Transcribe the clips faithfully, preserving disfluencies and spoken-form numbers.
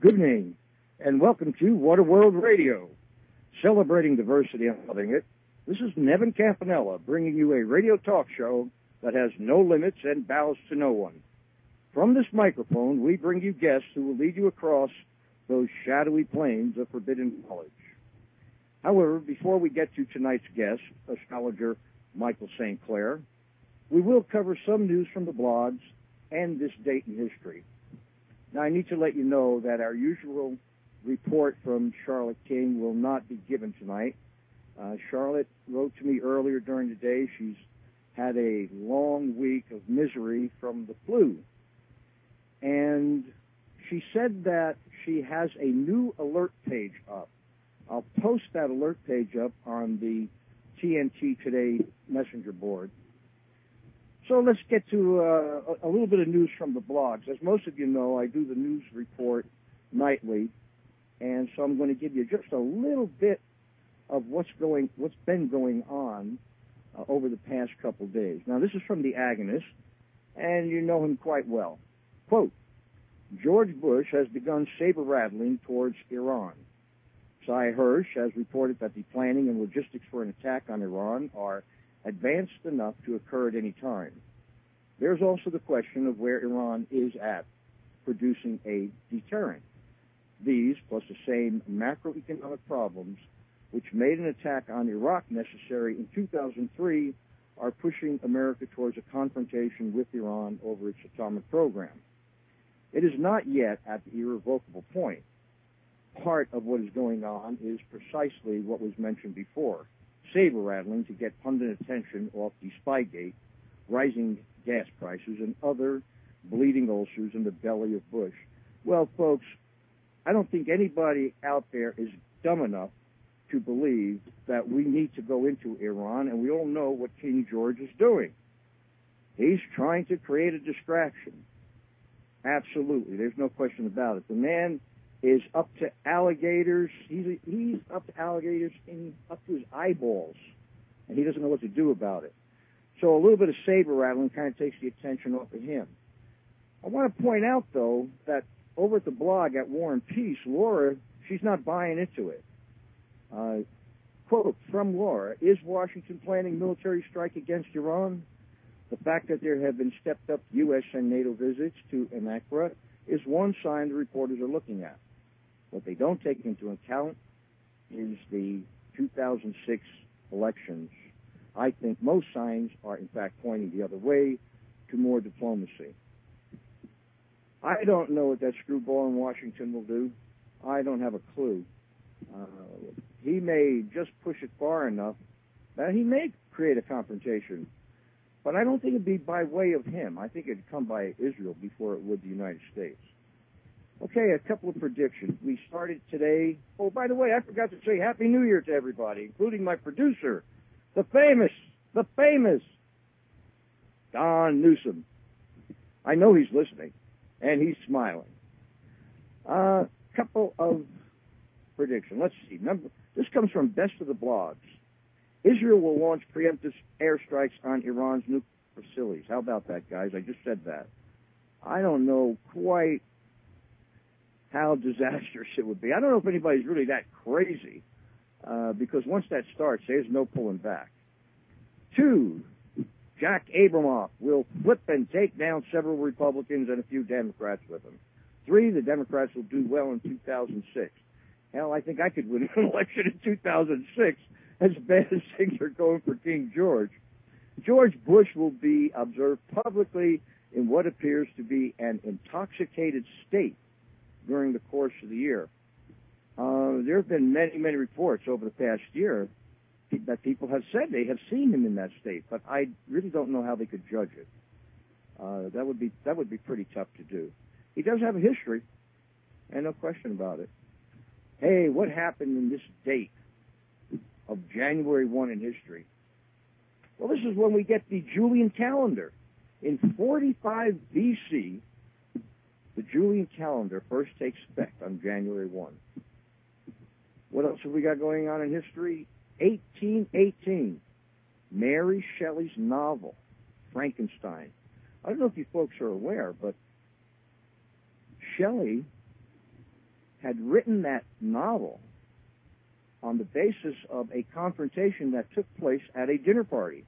Good evening, and welcome to Water World Radio, celebrating diversity and loving it. This is Nevin Campanella bringing you a radio talk show that has no limits and bows to no one. From this microphone, we bring you guests who will lead you across those shadowy plains of forbidden knowledge. However, before we get to tonight's guest, astrologer Michael Saint Clair, we will cover some news from the blogs and this date in history. Now, I need to let you know that our usual report from Charlotte King will not be given tonight. Uh, Charlotte wrote to me earlier during the day. She's had a long week of misery from the flu. And she said that she has a new alert page up. I'll post that alert page up on the T N T Today messenger board. So let's get to uh, a little bit of news from the blogs. As most of you know, I do the news report nightly, and so I'm going to give you just a little bit of what's going, what's been going on uh, over the past couple days. Now, this is from the Agonist, and you know him quite well. Quote, George Bush has begun saber-rattling towards Iran. Sy Hersh has reported that the planning and logistics for an attack on Iran are advanced enough to occur at any time. There's also the question of where Iran is at producing a deterrent. These, plus the same macroeconomic problems which made an attack on Iraq necessary in two thousand three, are pushing America towards a confrontation with Iran over its atomic program. It is not yet at the irrevocable point. Part of what is going on is precisely what was mentioned before, saber-rattling to get pundit attention off the Spygate, rising gas prices, and other bleeding ulcers in the belly of Bush. Well, folks, I don't think anybody out there is dumb enough to believe that we need to go into Iran, and we all know what King George is doing. He's trying to create a distraction. Absolutely, there's no question about it. The man is up to alligators. He's he's up to alligators in up to his eyeballs, and he doesn't know what to do about it. So a little bit of saber rattling kind of takes the attention off of him. I want to point out, though, that over at the blog at War and Peace, Laura, she's not buying into it. Uh, quote from Laura: Is Washington planning military strike against Iran? The fact that there have been stepped up U S and NATO visits to Ankara is one sign the reporters are looking at. What they don't take into account is the two thousand six elections. I think most signs are, in fact, pointing the other way to more diplomacy. I don't know what that screwball in Washington will do. I don't have a clue. Uh, he may just push it far enough that he may create a confrontation. But I don't think it'd be by way of him. I think it'd come by Israel before it would the United States. Okay, a couple of predictions. We started today. Oh, by the way, I forgot to say Happy New Year to everybody, including my producer, the famous, the famous Don Newsom. I know he's listening, and he's smiling. A uh, couple of predictions. Let's see. Number, this comes from Best of the Blogs. Israel will launch preemptive airstrikes on Iran's nuclear facilities. How about that, guys? I just said that. I don't know quite how disastrous it would be. I don't know if anybody's really that crazy, uh, because once that starts, there's no pulling back. Two, Jack Abramoff will flip and take down several Republicans and a few Democrats with him. Three, the Democrats will do well in two thousand six. Hell, I think I could win an election in two thousand six, as bad as things are going for King George. George Bush will be observed publicly in what appears to be an intoxicated state during the course of the year. Uh, there have been many, many reports over the past year that people have said they have seen him in that state, but I really don't know how they could judge it. Uh, that would be that would be pretty tough to do. He does have a history, and no question about it. Hey, what happened in this date of January first in history? Well, this is when we get the Julian calendar. In forty-five B C, the Julian calendar first takes effect on January first. What else have we got going on in history? eighteen eighteen, Mary Shelley's novel, Frankenstein. I don't know if you folks are aware, but Shelley had written that novel on the basis of a confrontation that took place at a dinner party.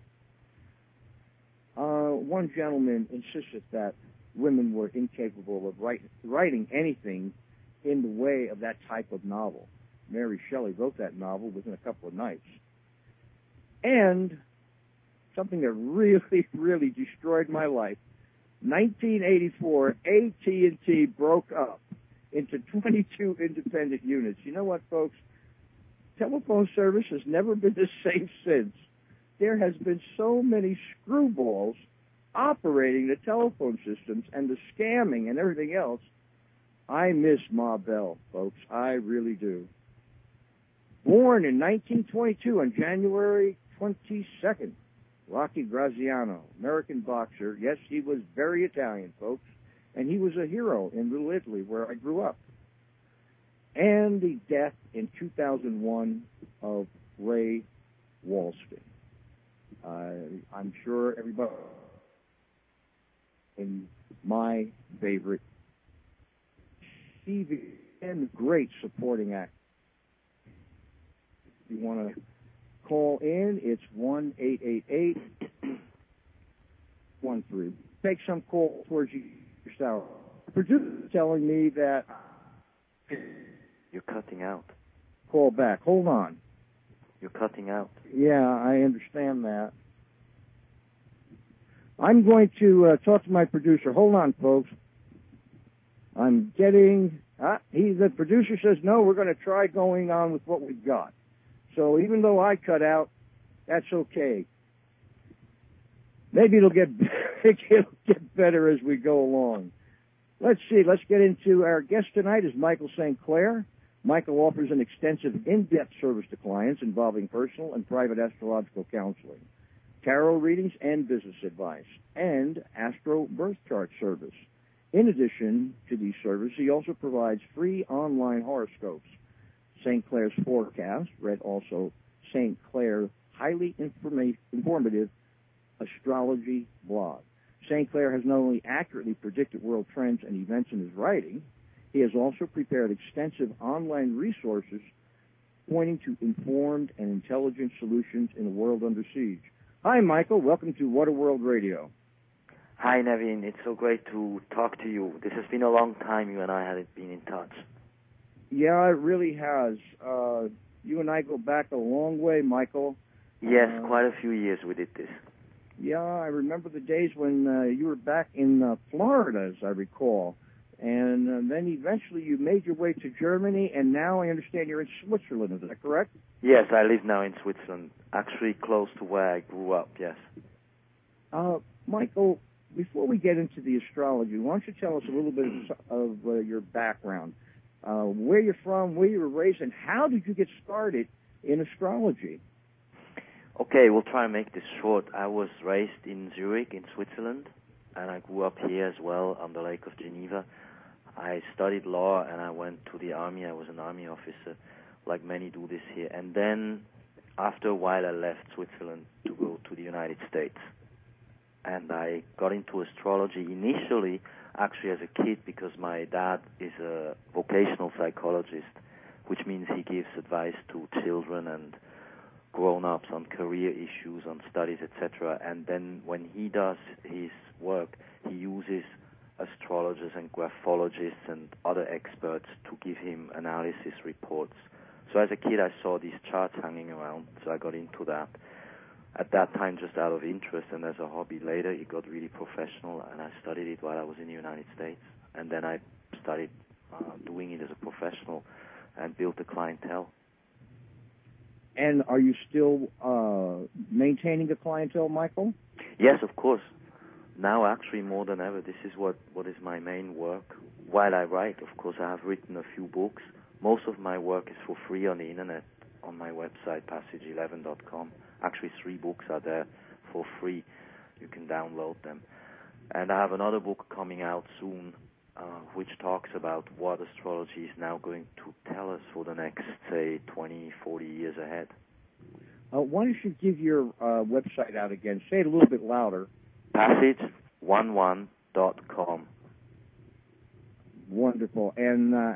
Uh, one gentleman insisted that women were incapable of write, writing anything in the way of that type of novel. Mary Shelley wrote that novel within a couple of nights. And something that really, really destroyed my life, nineteen eighty-four, A T and T broke up into twenty-two independent units. You know what, folks? Telephone service has never been the same since. There has been so many screwballs operating the telephone systems and the scamming and everything else. I miss Ma Bell, folks. I really do. Born in nineteen twenty-two on January twenty-second, Rocky Graziano, American boxer. Yes, he was very Italian, folks, and he was a hero in Little Italy, where I grew up. And the death in two thousand one of Ray Walston. Uh, I'm sure everybody in my favorite T V and great supporting actor. If you want to call in, it's one eight eight eight one three. Take some call towards you yourself. The producer is telling me that you're cutting out. Call back. Hold on. You're cutting out. Yeah, I understand that. I'm going to uh, talk to my producer. Hold on, folks. I'm getting... Uh, he, the producer says, no, we're going to try going on with what we've got. So even though I cut out, that's okay. Maybe it'll get, it'll get better as we go along. Let's see. Let's get into our guest tonight is Michael Saint Clair. Michael offers an extensive, in-depth service to clients involving personal and private astrological counseling, tarot readings and business advice, and astro birth chart service. In addition to these services, he also provides free online horoscopes, Saint Clair's Forecast, read also Saint Clair Highly informa- Informative Astrology Blog. Saint Clair has not only accurately predicted world trends and events in his writing, he has also prepared extensive online resources pointing to informed and intelligent solutions in a world under siege. Hi, Michael. Welcome to What a World Radio. Hi, Nevin. It's so great to talk to you. This has been a long time you and I haven't been in touch. Yeah, it really has. Uh, you and I go back a long way, Michael. Yes, uh, quite a few years we did this. Yeah, I remember the days when uh, you were back in uh, Florida, as I recall. And uh, then eventually you made your way to Germany, and now I understand you're in Switzerland. Is that correct? Yes, I live now in Switzerland, actually close to where I grew up, yes. Uh, Michael, before we get into the astrology, why don't you tell us a little bit of uh, your background, uh, where you're from, where you were raised, and how did you get started in astrology? Okay, we'll try and make this short. I was raised in Zurich, in Switzerland, and I grew up here as well on the Lake of Geneva. I studied law, and I went to the army. I was an army officer, like many do this here. And then, after a while, I left Switzerland to go to the United States. And I got into astrology initially, actually as a kid, because my dad is a vocational psychologist, which means he gives advice to children and grown-ups on career issues, on studies, et cetera. And then when he does his work, he uses astrologers and graphologists and other experts to give him analysis reports. So as a kid, I saw these charts hanging around, so I got into that. At that time, just out of interest and as a hobby. Later, it got really professional, and I studied it while I was in the United States. And then I started uh, doing it as a professional and built a clientele. And are you still uh, maintaining a clientele, Michael? Yes, of course. Now, actually, more than ever, this is what, what is my main work. While I write, of course, I have written a few books. Most of my work is for free on the Internet, on my website, passage eleven dot com. Actually, three books are there for free. You can download them. And I have another book coming out soon, uh, which talks about what astrology is now going to tell us for the next, say, twenty, forty years ahead. Uh, why don't you give your uh, website out again? Say it a little bit louder. passage eleven dot com. Wonderful. And uh,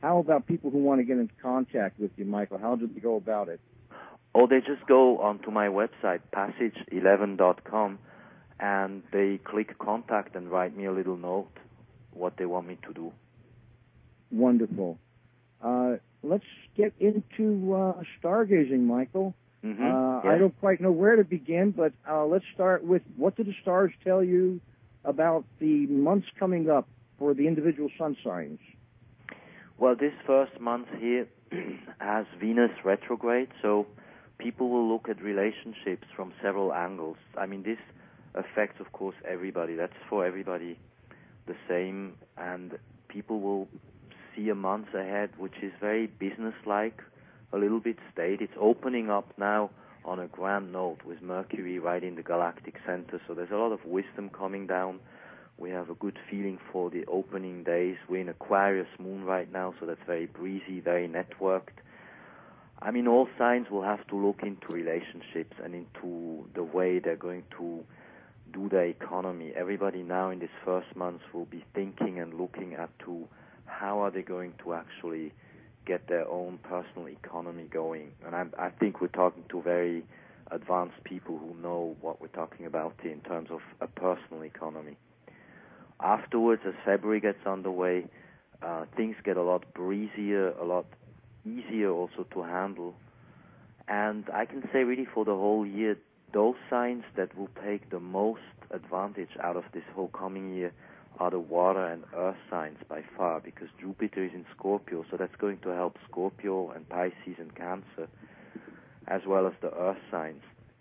how about people who want to get into contact with you, Michael? How do they go about it? Oh, they just go onto my website, passage eleven dot com, and they click contact and write me a little note what they want me to do. Wonderful. Uh, let's get into uh, stargazing, Michael. Mm-hmm. Uh, yeah. I don't quite know where to begin, but uh, let's start with, what do the stars tell you about the months coming up for the individual sun signs? Well, this first month here has Venus retrograde, so people will look at relationships from several angles. I mean, this affects, of course, everybody. That's for everybody the same, and people will see a month ahead which is very business-like, a little bit state. It's opening up now on a grand note with Mercury right in the galactic center, so there's a lot of wisdom coming down. We have a good feeling for the opening days. We're in Aquarius moon right now, so that's very breezy, very networked. I mean, all signs will have to look into relationships and into the way they're going to do their economy. Everybody now in this first month will be thinking and looking at to how are they going to actually get their own personal economy going. And I, I think we're talking to very advanced people who know what we're talking about here in terms of a personal economy. Afterwards, as February gets underway, uh, things get a lot breezier, a lot easier also to handle. And I can say really for the whole year, those signs that will take the most advantage out of this whole coming year are the water and earth signs by far, because Jupiter is in Scorpio, so that's going to help Scorpio and Pisces and Cancer, as well as the earth signs.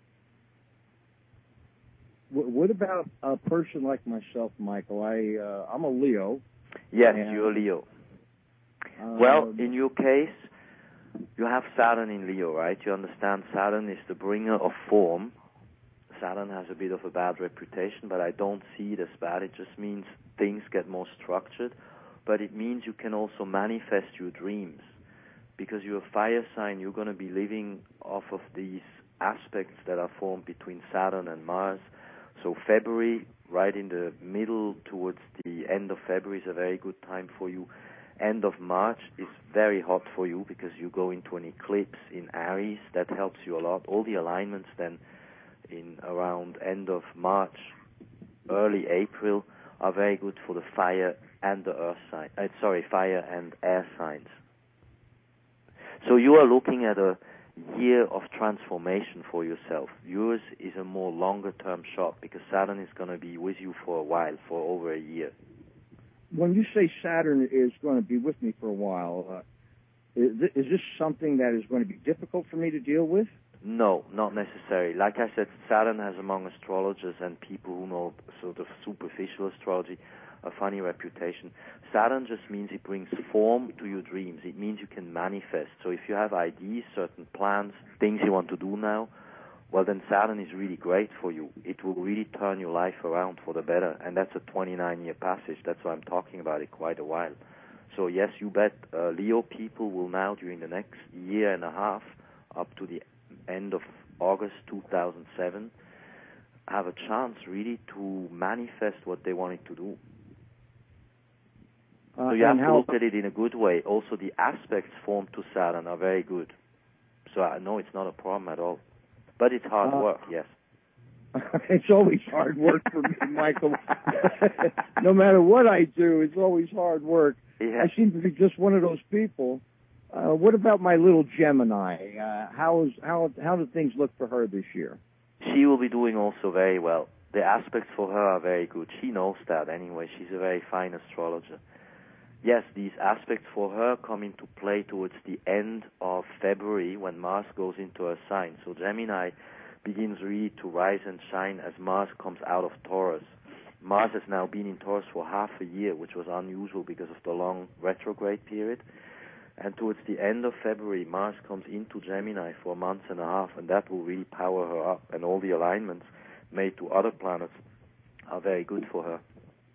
What about a person like myself, Michael? I, uh, I'm a Leo. Yes, you're a Leo. Uh, well, in your case, you have Saturn in Leo, right? You understand Saturn is the bringer of form. Saturn has a bit of a bad reputation, but I don't see it as bad. It just means things get more structured, but it means you can also manifest your dreams. Because you're a fire sign, you're going to be living off of these aspects that are formed between Saturn and Mars. So February, right in the middle towards the end of February, is a very good time for you. End of March is very hot for you because you go into an eclipse in Aries. That helps you a lot. All the alignments then in around end of March, early April are very good for the fire and the earth sign. Uh, sorry, fire and air signs. So you are looking at a year of transformation for yourself. Yours is a more longer-term shot because Saturn is going to be with you for a while, for over a year. When you say Saturn is going to be with me for a while, uh, is, th- is this something that is going to be difficult for me to deal with? No, not necessarily. Like I said, Saturn has among astrologers and people who know sort of superficial astrology a funny reputation. Saturn just means it brings form to your dreams. It means you can manifest. So if you have ideas, certain plans, things you want to do now, well, then Saturn is really great for you. It will really turn your life around for the better. And that's a twenty-nine year passage. That's why I'm talking about it quite a while. So yes, you bet uh, Leo people will now, during the next year and a half, up to the end of August two thousand seven, have a chance really to manifest what they wanted to do. Uh, so you have to how... look at it in a good way. Also, the aspects formed to Saturn are very good. So I know it's not a problem at all. But it's hard uh, work, yes. It's always hard work for me, Michael. No matter what I do, it's always hard work. Yeah. I seem to be just one of those people. Uh, what about my little Gemini? Uh, how is how how do things look for her this year? She will be doing also very well. The aspects for her are very good. She knows that anyway. She's a very fine astrologer. Yes, these aspects for her come into play towards the end of February when Mars goes into her sign. So Gemini begins really to rise and shine as Mars comes out of Taurus. Mars has now been in Taurus for half a year, which was unusual because of the long retrograde period. And towards the end of February, Mars comes into Gemini for a month and a half, and that will really power her up. And all the alignments made to other planets are very good for her.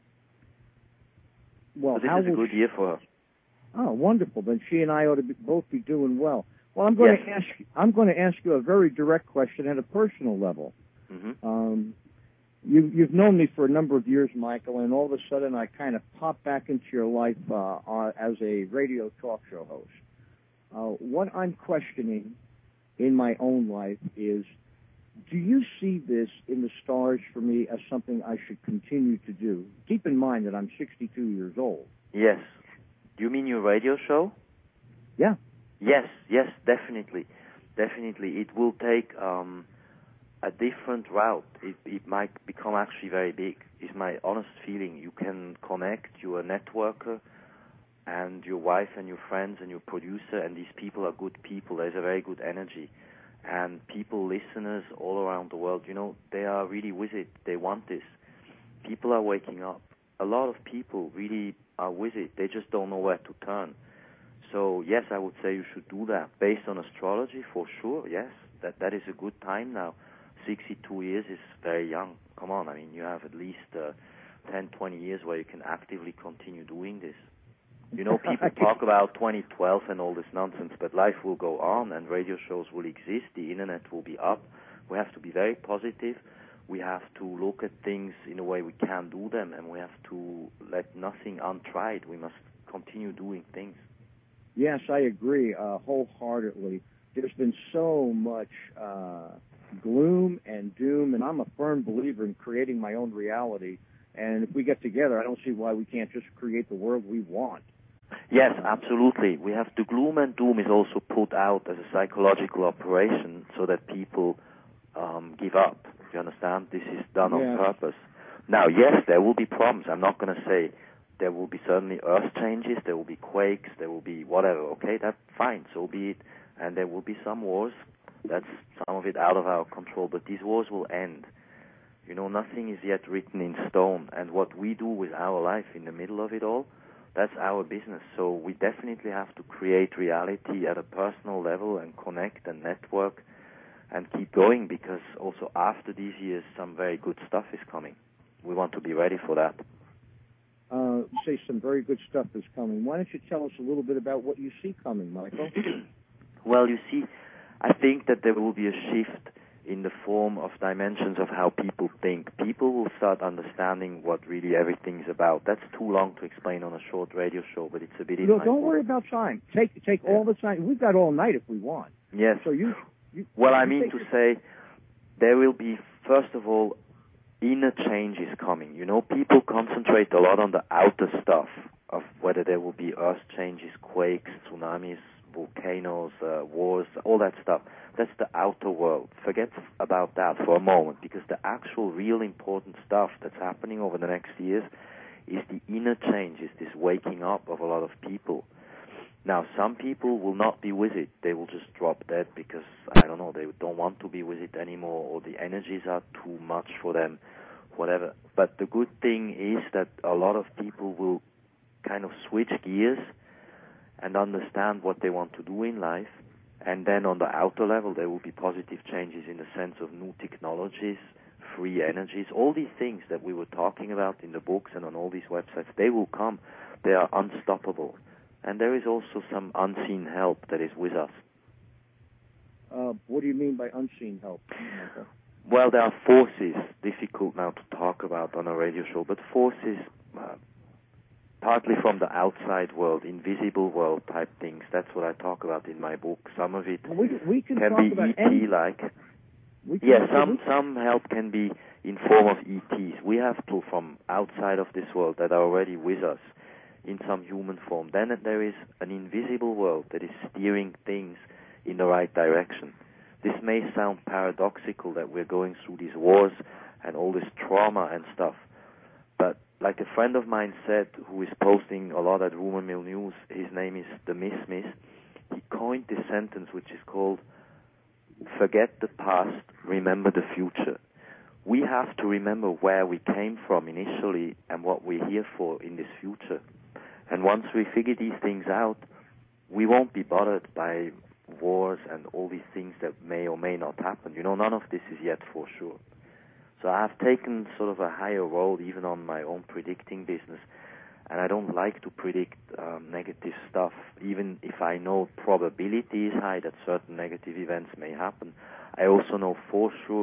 Well, so this how is a good she... year for her. Oh, wonderful! Then she and I ought to be, both be doing well. Well, I'm going yes. to ask. I'm going to ask you a very direct question at a personal level. Mm-hmm. Um, you, you've known me for a number of years, Michael, and all of a sudden I kind of popped back into your life uh, uh, as a radio talk show host. Uh, what I'm questioning in my own life is, do you see this in the stars for me as something I should continue to do? Keep in mind that I'm sixty-two years old. Yes. Do you mean your radio show? Yeah. Yes, yes, definitely. Definitely. It will take um, a different route. It, it might become actually very big, is my honest feeling. You can connect, you're a networker, and your wife and your friends and your producer, and these people are good people. There's a very good energy. And people, listeners all around the world, you know, they are really with it. They want this. People are waking up. A lot of people really are with it. They just don't know where to turn. So, yes, I would say you should do that. Based on astrology, for sure, yes. That that is a good time now. sixty-two years is very young. Come on, I mean, you have at least uh, ten, twenty years where you can actively continue doing this. You know, people talk about twenty twelve and all this nonsense, but life will go on and radio shows will exist. The internet will be up. We have to be very positive. We have to look at things in a way we can do them, and we have to let nothing untried. We must continue doing things. Yes, I agree uh, wholeheartedly. There's been so much uh, gloom and doom, and I'm a firm believer in creating my own reality. And if we get together, I don't see why we can't just create the world we want. Yes, absolutely. We have the gloom and doom is also put out as a psychological operation so that people um, give up. You understand? This is done Yes. on purpose. Now, yes, there will be problems. I'm not going to say there will be certainly earth changes, there will be quakes, there will be whatever. Okay, that's fine. So be it. And there will be some wars. That's some of it out of our control. But these wars will end. You know, nothing is yet written in stone. And what we do with our life in the middle of it all, that's our business. So we definitely have to create reality at a personal level and connect and network and keep going, because also after these years, some very good stuff is coming. We want to be ready for that. Uh, you say some very good stuff is coming. Why don't you tell us a little bit about what you see coming, Michael? Well, you see, I think that there will be a shift in the form of dimensions of how people think. People will start understanding what really everything's about. That's too long to explain on a short radio show, but it's a bit in No, my don't book. worry about time. Take take Yeah. all the time. We've got all night if we want. Yes. So you. you well, you I mean take to your- say there will be, first of all, inner changes coming. You know, people concentrate a lot on the outer stuff of whether there will be earth changes, quakes, tsunamis, volcanoes, uh, wars, all that stuff. That's the outer world. Forget about that for a moment, because the actual real important stuff that's happening over the next years is the inner changes, this waking up of a lot of people. Now, some people will not be with it. They will just drop dead because, I don't know, they don't want to be with it anymore, or the energies are too much for them, whatever. But the good thing is that a lot of people will kind of switch gears and understand what they want to do in life. And then on the outer level, there will be positive changes in the sense of new technologies, free energies, all these things that we were talking about in the books and on all these websites. They will come. They are unstoppable. And there is also some unseen help that is with us. Uh, what do you mean by unseen help, Michael? Well, there are forces, difficult now to talk about on a radio show, but forces uh, partly from the outside world, invisible world type things. That's what I talk about in my book. Some of it We, we can, can talk be about E any- T-like. we can, Yeah, some we- some help can be in form of E Ts. We have people from outside of this world that are already with us in some human form. Then there is an invisible world that is steering things in the right direction. This may sound paradoxical that we're going through these wars and all this trauma and stuff, but like a friend of mine said, who is posting a lot at Rumor Mill News, his name is The Miss Miss, he coined this sentence which is called, forget the past, remember the future. We have to remember where we came from initially and what we're here for in this future. And once we figure these things out, we won't be bothered by wars and all these things that may or may not happen. You know, none of this is yet for sure. So I've taken sort of a higher role even on my own predicting business. And I don't like to predict um, negative stuff, even if I know probability is high that certain negative events may happen. I also know for sure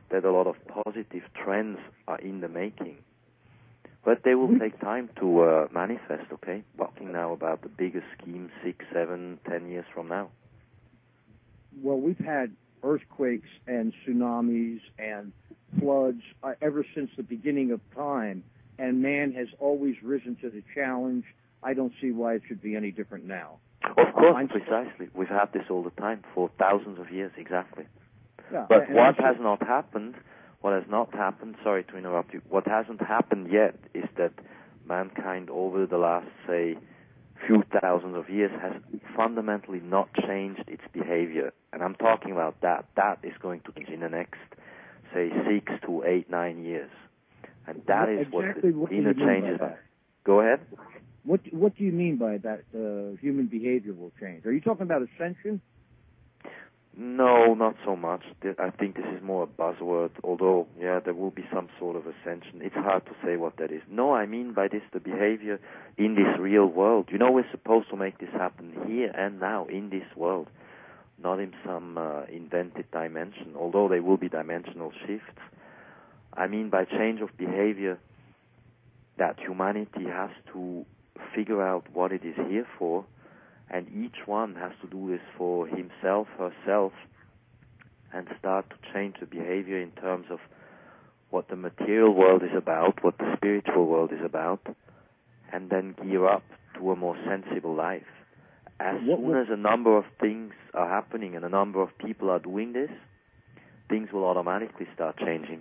that a lot of positive trends are in the making. But they will take time to uh, manifest, okay? Talking now about the bigger scheme six, seven, ten years from now. Well, we've had earthquakes and tsunamis and floods uh, ever since the beginning of time, and man has always risen to the challenge. I don't see why it should be any different now. Of course, I'm precisely. We've had this all the time for thousands of years, exactly. Yeah, but what I'm has not happened, what has not happened, sorry to interrupt you, what hasn't happened yet is that mankind over the last, say, few thousands of years has fundamentally not changed its behavior. And I'm talking about that. That is going to change in the next, say, six to eight, nine years. And that is exactly what what the inner do you mean change by is. that? Go ahead. What What do you mean by that? Uh, human behavior will change. Are you talking about ascension? No, not so much. I think this is more a buzzword, although, yeah, there will be some sort of ascension. It's hard to say what that is. No, I mean by this the behavior in this real world. You know, we're supposed to make this happen here and now, in this world, not in some uh, invented dimension, although there will be dimensional shifts. I mean by change of behavior that humanity has to figure out what it is here for, and each one has to do this for himself, herself, and start to change the behavior in terms of what the material world is about, what the spiritual world is about, and then gear up to a more sensible life. As What soon will- as a number of things are happening and a number of people are doing this, things will automatically start changing.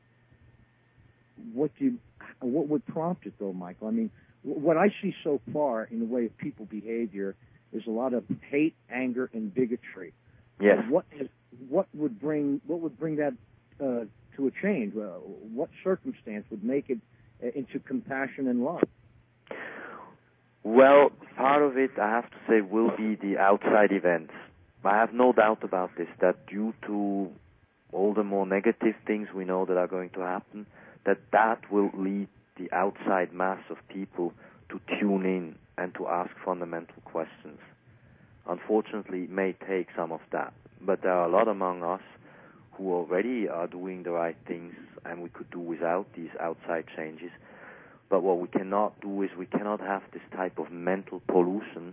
What do you, what would prompt it, though, Michael? I mean, what I see so far in the way of people behavior is a lot of hate, anger, and bigotry. Yes. Uh, what is, what would bring what would bring that uh, to a change? Uh, what circumstance would make it uh, into compassion and love? Well, part of it, I have to say, will be the outside events. I have no doubt about this, that due to all the more negative things we know that are going to happen, that that will lead the outside mass of people to tune in and to ask fundamental questions. Unfortunately, it may take some of that, but there are a lot among us who already are doing the right things, and we could do without these outside changes. But what we cannot do is we cannot have this type of mental pollution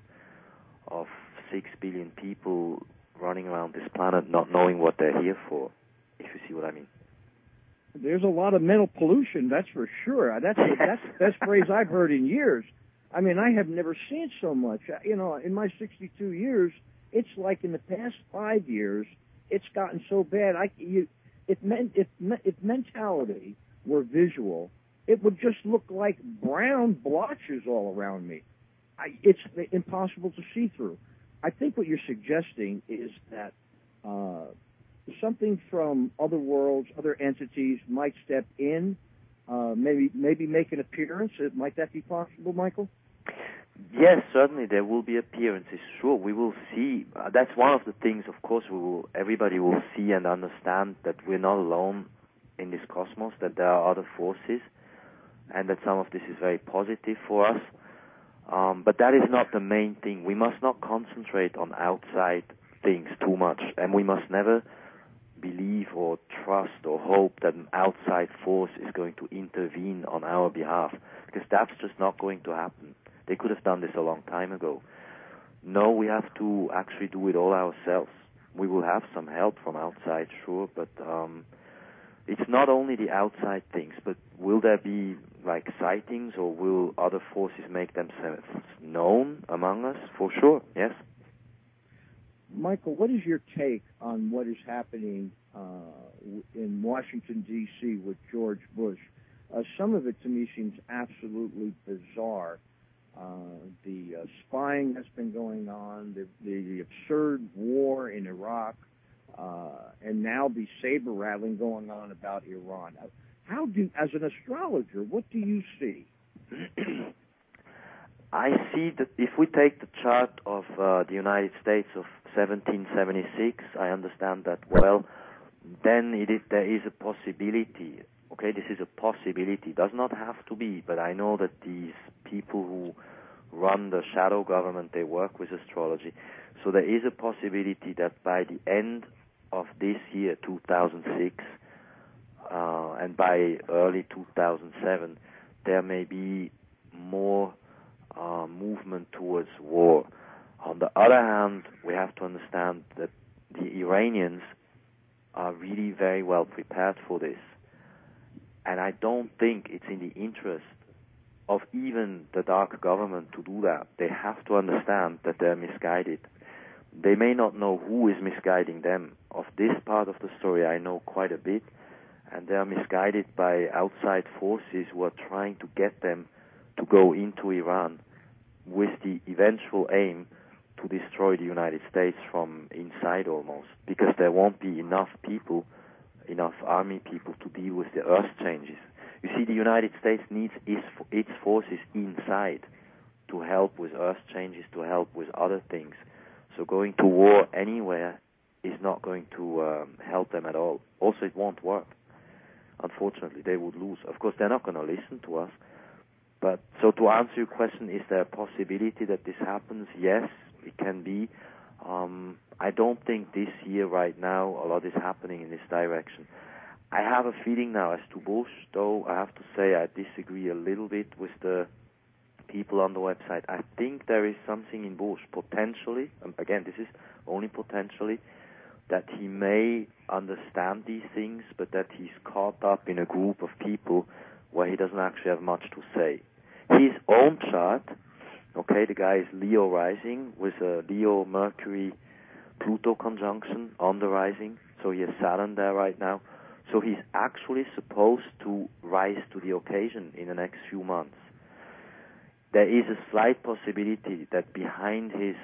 of six billion people running around this planet not knowing what they're here for, if you see what I mean. There's a lot of mental pollution, that's for sure. That's that's the best phrase I've heard in years. I mean, I have never seen so much. You know, in my sixty-two years, it's like in the past five years, it's gotten so bad. I, you, if, men, if, if mentality were visual, it would just look like brown blotches all around me. I, it's impossible to see through. I think what you're suggesting is that uh, something from other worlds, other entities might step in, uh, maybe maybe make an appearance. Might that be possible, Michael? Yes, certainly there will be appearances. Sure, we will see. Uh, that's one of the things, of course, we will. Everybody will see and understand that we're not alone in this cosmos. That there are other forces, and that some of this is very positive for us. Um, but that is not the main thing. We must not concentrate on outside things too much, and we must never believe or trust or hope that an outside force is going to intervene on our behalf, because that's just not going to happen. They could have done this a long time ago. No, we have to actually do it all ourselves. We will have some help from outside, sure, but um, it's not only the outside things, but will there be like sightings, or will other forces make themselves known among us? For sure, yes. Michael, what is your take on what is happening uh, in Washington, D C with George Bush? Uh, some of it to me seems absolutely bizarre. Uh, the uh, spying that's been going on, the, the, the absurd war in Iraq, uh, and now the saber rattling going on about Iran. How do, as an astrologer, what do you see? I see that if we take the chart of uh, the United States of seventeen seventy-six, I understand that well, then it is, there is a possibility. Okay, this is a possibility. It does not have to be, but I know that these people who run the shadow government, they work with astrology. So there is a possibility that by the end of this year, two thousand six, uh, and by early two thousand seven, there may be more uh, movement towards war. On the other hand, we have to understand that the Iranians are really very well prepared for this. And I don't think it's in the interest of even the dark government to do that. They have to understand that they're misguided. They may not know who is misguiding them. Of this part of the story, I know quite a bit, and they are misguided by outside forces who are trying to get them to go into Iran with the eventual aim to destroy the United States from inside almost, because there won't be enough people, enough army people to deal with the earth changes. You see, the United States needs its, its forces inside to help with earth changes, to help with other things. So going to war anywhere is not going to um, help them at all. Also, it won't work. Unfortunately, they would lose. Of course, they're not going to listen to us. But so to answer your question, is there a possibility that this happens? Yes, it can be. Um, I don't think this year, right now, a lot is happening in this direction. I have a feeling now as to Bush, though I have to say I disagree a little bit with the people on the website. I think there is something in Bush, potentially, um, again, this is only potentially, that he may understand these things, but that he's caught up in a group of people where he doesn't actually have much to say. His own chart, okay, the guy is Leo rising with a Leo Mercury Pluto conjunction on the rising, so he has Saturn there right now. So he's actually supposed to rise to the occasion in the next few months. There is a slight possibility that behind his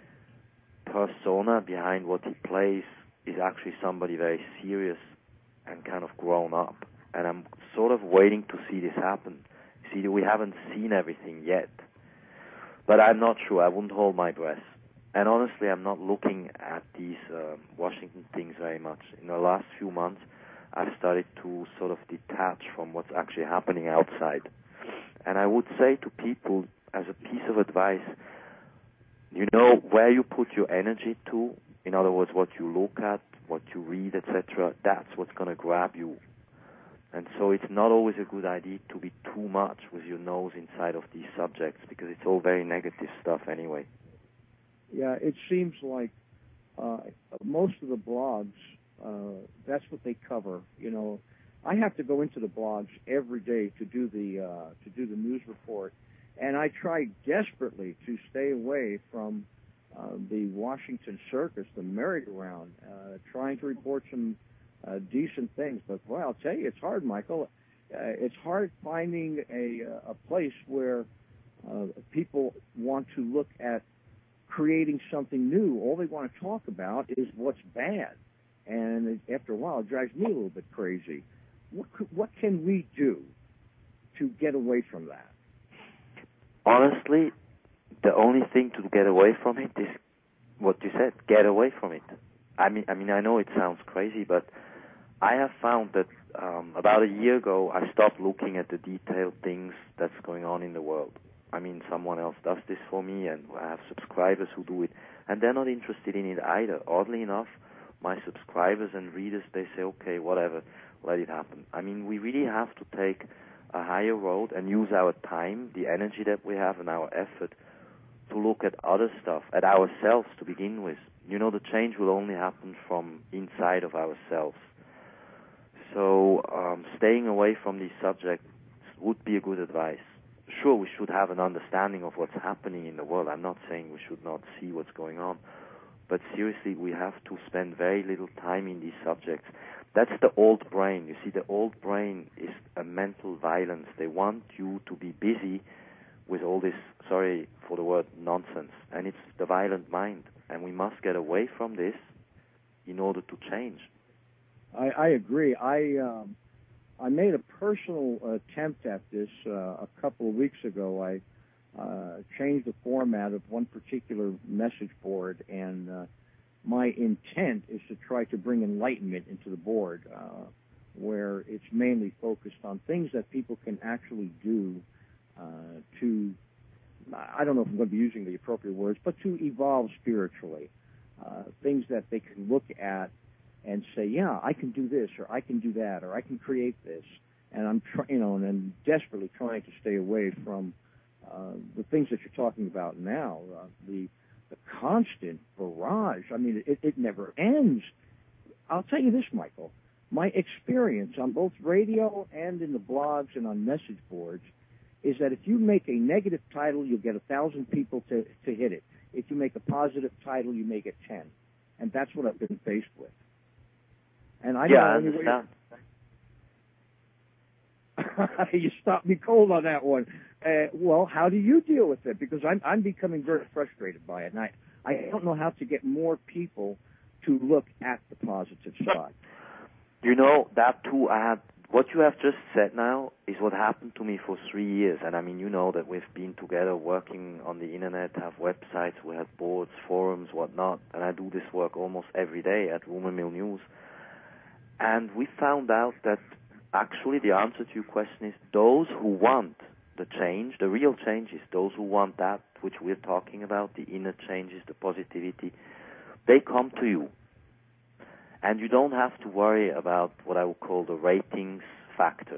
persona, behind what he plays, is actually somebody very serious and kind of grown up. And I'm sort of waiting to see this happen. See, we haven't seen everything yet. But I'm not sure. I wouldn't hold my breath. And honestly, I'm not looking at these uh, Washington things very much. In the last few months, I've started to sort of detach from what's actually happening outside. And I would say to people, as a piece of advice, you know, where you put your energy to, in other words, what you look at, what you read, et cetera, that's what's going to grab you. And so it's not always a good idea to be too much with your nose inside of these subjects, because it's all very negative stuff anyway. Yeah, it seems like uh, most of the blogs, uh, that's what they cover. You know, I have to go into the blogs every day to do the uh, to do the news report, and I try desperately to stay away from uh, the Washington circus, the merry-go-round, uh, trying to report some uh, decent things. But boy, I'll tell you, it's hard, Michael. Uh, it's hard finding a a place where uh, people want to look at creating something new. All they want to talk about is what's bad. And after a while, it drives me a little bit crazy. What, what can we do to get away from that? Honestly, the only thing to get away from it is what you said, get away from it. I mean, I mean, I know it sounds crazy, but I have found that um, about a year ago, I stopped looking at the detailed things that's going on in the world. I mean, someone else does this for me, and I have subscribers who do it, and they're not interested in it either. Oddly enough, my subscribers and readers, they say, okay, whatever, let it happen. I mean, we really have to take a higher road and use our time, the energy that we have, and our effort to look at other stuff, at ourselves to begin with. You know, the change will only happen from inside of ourselves. So um, staying away from these subjects would be a good advice. Sure, we should have an understanding of what's happening in the world. I'm not saying we should not see what's going on. But seriously, we have to spend very little time in these subjects. That's the old brain. You see, the old brain is a mental violence. They want you to be busy with all this, sorry for the word, nonsense. And it's the violent mind. And we must get away from this in order to change. I, I agree. I um, I made a personal attempt at this uh, a couple of weeks ago. I uh, changed the format of one particular message board, and uh, my intent is to try to bring enlightenment into the board, uh, where it's mainly focused on things that people can actually do uh, to, I don't know if I'm going to be using the appropriate words, but to evolve spiritually. Uh, things that they can look at and say, yeah, I can do this, or I can do that, or I can create this. And I'm, try, you know, and I'm desperately trying to stay away from uh, the things that you're talking about now. Uh, the the constant barrage. I mean, it, it never ends. I'll tell you this, Michael. My experience on both radio and in the blogs and on message boards is that if you make a negative title, you'll get a thousand people to, to hit it. If you make a positive title, you may get ten. And that's what I've been faced with. And I yeah, know I understand. You stopped me cold on that one. Uh, well, how do you deal with it? Because I'm I'm becoming very frustrated by it, and I, I don't know how to get more people to look at the positive side. You know, that too, I had, what you have just said now is what happened to me for three years. And I mean, you know that we've been together working on the internet, have websites, we have boards, forums, whatnot. And I do this work almost every day at Rumor Mill News. And we found out that actually the answer to your question is those who want the change, the real change is those who want that which we're talking about, the inner changes, the positivity, they come to you. And you don't have to worry about what I would call the ratings factor.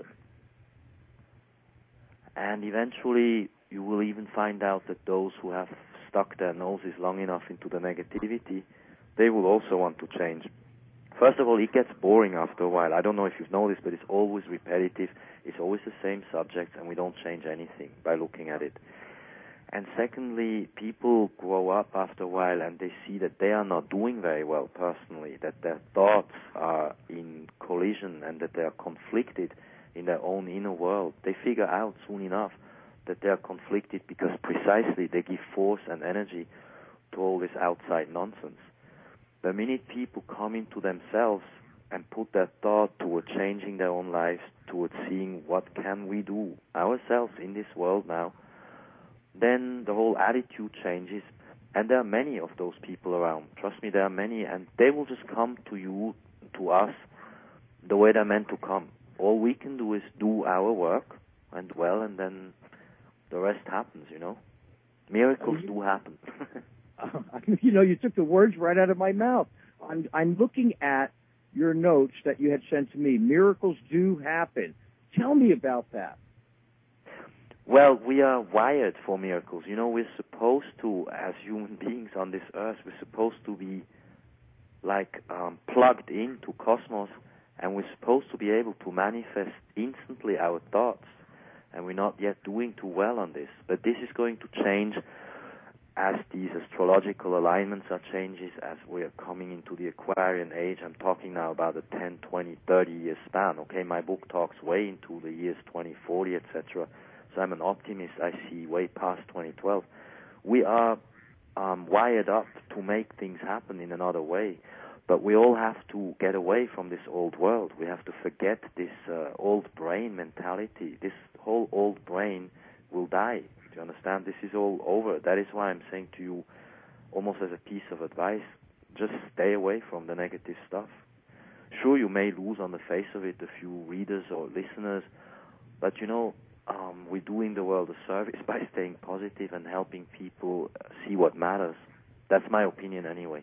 And eventually you will even find out that those who have stuck their noses long enough into the negativity, they will also want to change. First of all, it gets boring after a while. I don't know if you've noticed, but it's always repetitive. It's always the same subjects, and we don't change anything by looking at it. And secondly, people grow up after a while and they see that they are not doing very well personally, that their thoughts are in collision and that they are conflicted in their own inner world. They figure out soon enough that they are conflicted because precisely they give force and energy to all this outside nonsense. The minute people come into themselves and put their thought toward changing their own lives, toward seeing what can we do ourselves in this world now, then the whole attitude changes, and there are many of those people around. Trust me, there are many, and they will just come to you, to us, the way they're meant to come. All we can do is do our work, and well, and then the rest happens, you know. Miracles do happen. You know, you took the words right out of my mouth. I'm, I'm looking at your notes that you had sent to me. Miracles do happen. Tell me about that. Well, we are wired for miracles. You know, we're supposed to, as human beings on this earth, we're supposed to be like um, plugged into cosmos, and we're supposed to be able to manifest instantly our thoughts. And we're not yet doing too well on this. But this is going to change as these astrological alignments are changes, as we are coming into the Aquarian age. I'm talking now about a ten, twenty, thirty year span. Okay, my book talks way into the years twenty forty, et cetera. So I'm an optimist. I see way past twenty twelve. We are um, wired up to make things happen in another way, but we all have to get away from this old world. We have to forget this uh, old brain mentality. This whole old brain will die. Do you understand? This is all over. That is why I'm saying to you, almost as a piece of advice, just stay away from the negative stuff. Sure, you may lose on the face of it a few readers or listeners, but you know, Um, we're doing the world a service by staying positive and helping people see what matters. That's my opinion anyway.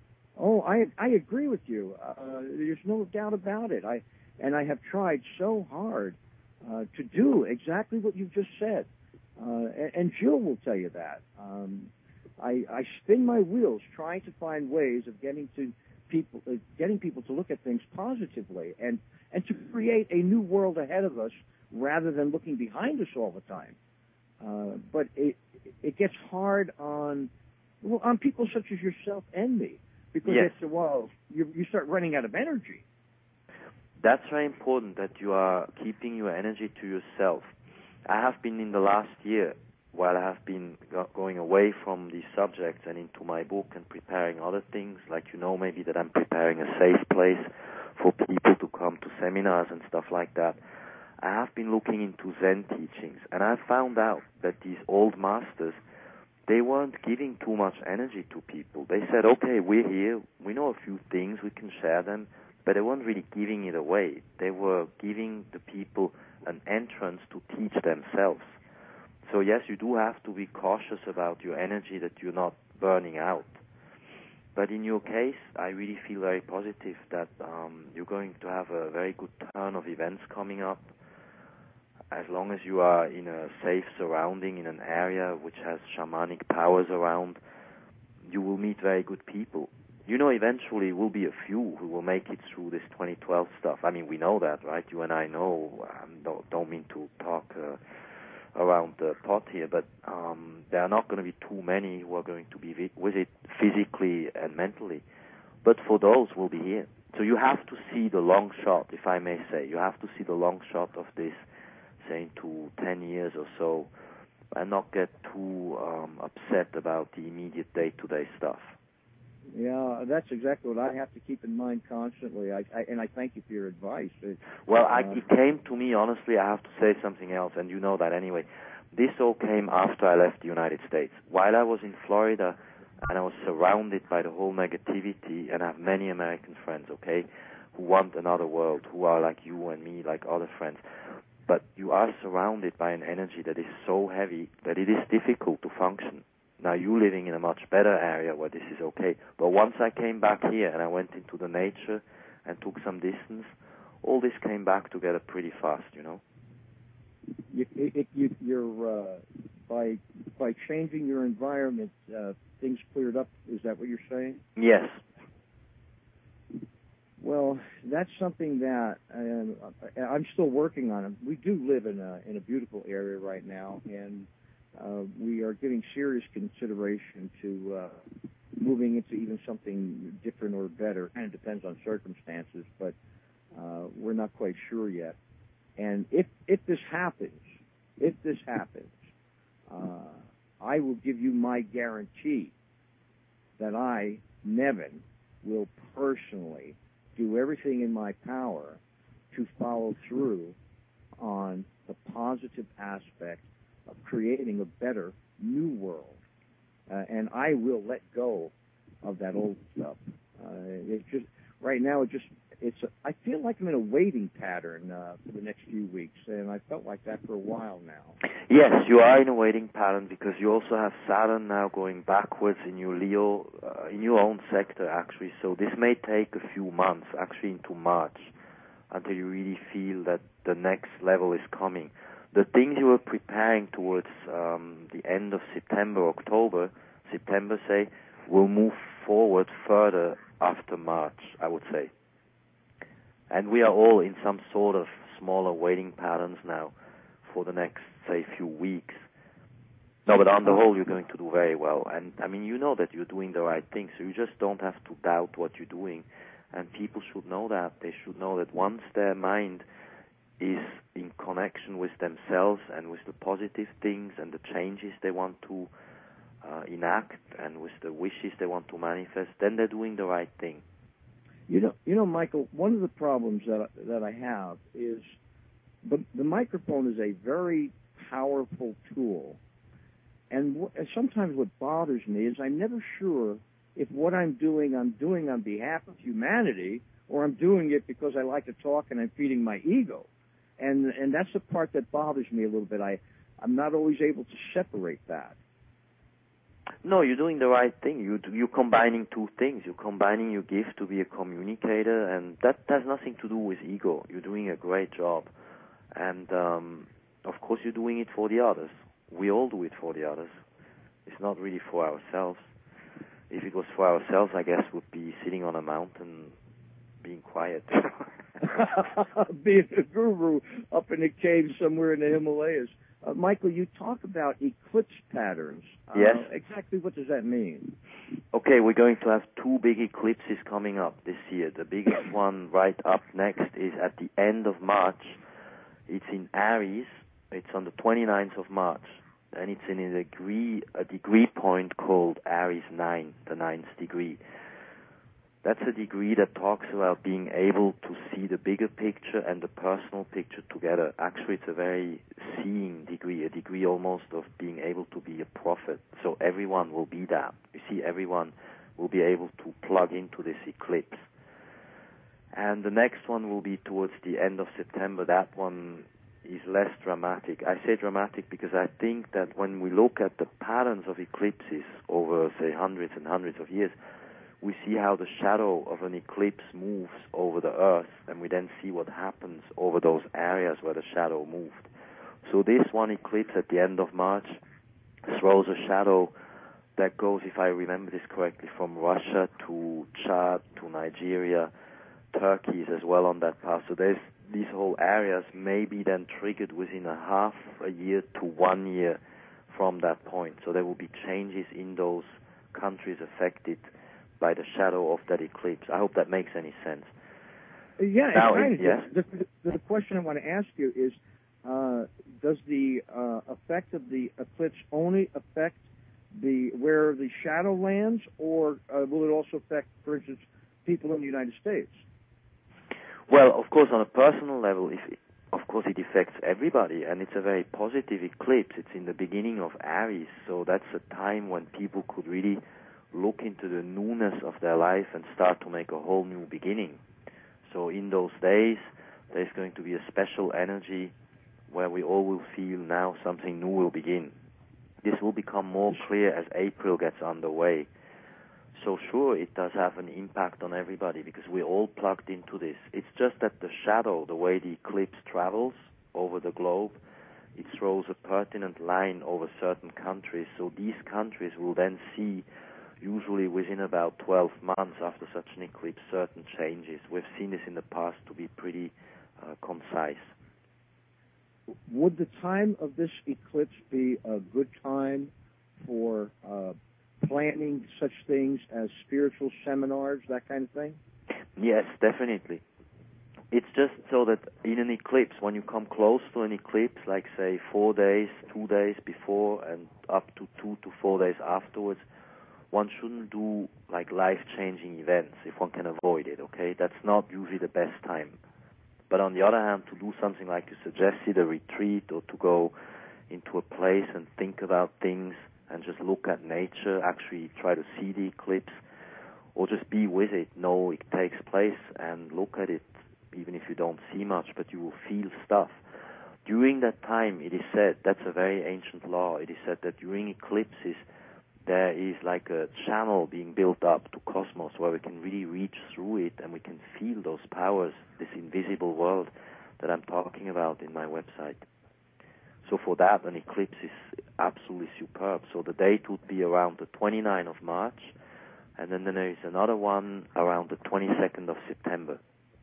Oh, I I agree with you. Uh, there's no doubt about it. I and I have tried so hard uh, to do exactly what you've just said. Uh, and, and Jill will tell you that. Um, I, I spin my wheels trying to find ways of getting to people, uh, getting people to look at things positively, and and to create a new world ahead of us, rather than looking behind us all the time. Uh, but it it gets hard on well on people such as yourself and me, because yes. it's well you you start running out of energy. That's very important that you are keeping your energy to yourself. I have been in the last year, while I have been go- going away from these subjects and into my book and preparing other things, like you know maybe that I'm preparing a safe place for people to come to seminars and stuff like that. I have been looking into Zen teachings, and I found out that these old masters, they weren't giving too much energy to people. They said, okay, we're here, we know a few things, we can share them, but they weren't really giving it away. They were giving the people an entrance to teach themselves. So yes, you do have to be cautious about your energy, that you're not burning out. but in your case, I really feel very positive that um, you're going to have a very good turn of events coming up. As long as you are in a safe surrounding, in an area which has shamanic powers around, you will meet very good people. You know, eventually it will be a few who will make it through this twenty twelve stuff. I mean, we know that, right? You and I know. Um, don't, don't mean to talk uh, around the pot here, but um, there are not going to be too many who are going to be vi- with it physically and mentally. But for those, we'll be here. So you have to see the long shot, if I may say. You have to see the long shot of this, say, to ten years or so, and not get too um, upset about the immediate day-to-day stuff. Yeah, that's exactly what I have to keep in mind constantly. I, I and I thank you for your advice. It, well, I, uh, it came to me, honestly, I have to say something else, and you know that anyway. This all came after I left the United States. While I was in Florida, and I was surrounded by the whole negativity, and I have many American friends, okay, who want another world, who are like you and me, like other friends. But you are surrounded by an energy that is so heavy that it is difficult to function. Now, you living in a much better area where this is okay. But once I came back here and I went into the nature and took some distance, all this came back together pretty fast, you know. You, it, you, you're uh, by by changing your environment, uh, things cleared up. Is that what you're saying? Yes. Well, that's something that uh, I'm still working on. We do live in a in a beautiful area right now, and uh, we are giving serious consideration to uh, moving into even something different or better. Kind of depends on circumstances, but uh, we're not quite sure yet. And if if this happens, if this happens, uh, I will give you my guarantee that I, Nevin, will personally do everything in my power to follow through on the positive aspect of creating a better new world. Uh, and I will let go of that old stuff. Uh, it just right now, it just it's. A, I feel like I'm in a waiting pattern uh, for the next few weeks, and I felt like that for a while now. Yes, you are in a waiting pattern because you also have Saturn now going backwards in your Leo, uh, in your own sector actually. So this may take a few months, actually into March, until you really feel that the next level is coming. The things you were preparing towards um, the end of September, October, September say, will move forward further after March, I would say. And we are all in some sort of smaller waiting patterns now for the next, say, few weeks. No, but on the whole, you're going to do very well. And, I mean, you know that you're doing the right thing, so you just don't have to doubt what you're doing. And people should know that. They should know that once their mind is in connection with themselves and with the positive things and the changes they want to uh, enact and with the wishes they want to manifest, then they're doing the right thing. You know, you know, Michael, one of the problems that that I have is the, the microphone is a very powerful tool. And w- sometimes what bothers me is I'm never sure if what I'm doing, I'm doing on behalf of humanity, or I'm doing it because I like to talk and I'm feeding my ego. And and that's the part that bothers me a little bit. I, I'm not always able to separate that. No, you're doing the right thing. You, you're combining two things. You're combining your gift to be a communicator, and that has nothing to do with ego. You're doing a great job. And, um, of course, you're doing it for the others. We all do it for the others. It's not really for ourselves. If it was for ourselves, I guess we'd be sitting on a mountain being quiet. Being a guru up in a cave somewhere in the Himalayas. Uh, Michael, you talk about eclipse patterns. Uh, Yes. Exactly what does that mean? Okay, we're going to have two big eclipses coming up this year. The biggest one right up next is at the end of March. It's in Aries. It's on the twenty-ninth of March. And it's in a degree, a degree point called Aries nine, the ninth degree. That's a degree that talks about being able to see the bigger picture and the personal picture together. Actually, it's a very seeing degree, a degree almost of being able to be a prophet. So everyone will be that. You see, everyone will be able to plug into this eclipse. And the next one will be towards the end of September. That one is less dramatic. I say dramatic because I think that when we look at the patterns of eclipses over, say, hundreds and hundreds of years, we see how the shadow of an eclipse moves over the Earth, and we then see what happens over those areas where the shadow moved. So this one eclipse at the end of March throws a shadow that goes, if I remember this correctly, from Russia to Chad to Nigeria. Turkey is as well on that path. So there's these whole areas may be then triggered within a half a year to one year from that point. So there will be changes in those countries affected by the shadow of that eclipse. I hope that makes any sense. Yeah, now, it kind it, of yes? does. The, the, the question I want to ask you is, uh, does the uh, effect of the eclipse only affect the where the shadow lands, or uh, will it also affect, for instance, people in the United States? Well, of course, on a personal level, if it, of course it affects everybody, and it's a very positive eclipse. It's in the beginning of Aries, so that's a time when people could really look into the newness of their life and start to make a whole new beginning. So in those days, there's going to be a special energy where we all will feel now something new will begin. This will become more clear as April gets underway. So sure, it does have an impact on everybody because we're all plugged into this. It's just that the shadow, the way the eclipse travels over the globe, it throws a pertinent line over certain countries. So these countries will then see, usually within about twelve months after such an eclipse, certain changes. We've seen this in the past to be pretty uh, concise. Would the time of this eclipse be a good time for uh, planning such things as spiritual seminars, that kind of thing? Yes, definitely. It's just so that in an eclipse, when you come close to an eclipse, like say four days, two days before, and up to two to four days afterwards, one shouldn't do like life-changing events if one can avoid it, okay? That's not usually the best time. But on the other hand, to do something like you suggested, a retreat, or to go into a place and think about things and just look at nature, actually try to see the eclipse, or just be with it, know it takes place and look at it, even if you don't see much, but you will feel stuff. During that time, it is said, that's a very ancient law, it is said that during eclipses, there is like a channel being built up to cosmos where we can really reach through it and we can feel those powers, this invisible world that I'm talking about in my website. So for that, an eclipse is absolutely superb. So the date would be around the twenty-ninth of March, and then there is another one around the twenty-second of September.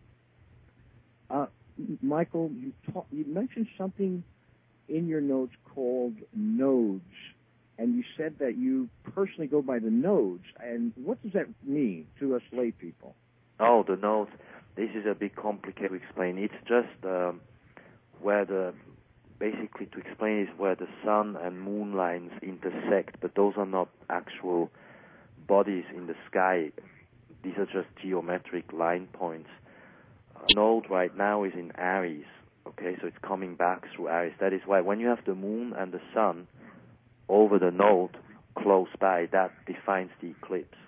Uh, Michael, you, talk, you mentioned something in your notes called nodes. And you said that you personally go by the nodes. And what does that mean to us lay people? Oh, the nodes. This is a bit complicated to explain. It's just um, where the, basically to explain is where the sun and moon lines intersect, but those are not actual bodies in the sky. These are just geometric line points. A node right now is in Aries, okay, so it's coming back through Aries. That is why when you have the moon and the sun over the node close by, that defines the eclipse.